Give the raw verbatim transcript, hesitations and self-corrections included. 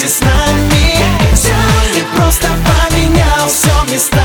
вместе с нами. Сегодня просто поменял все места.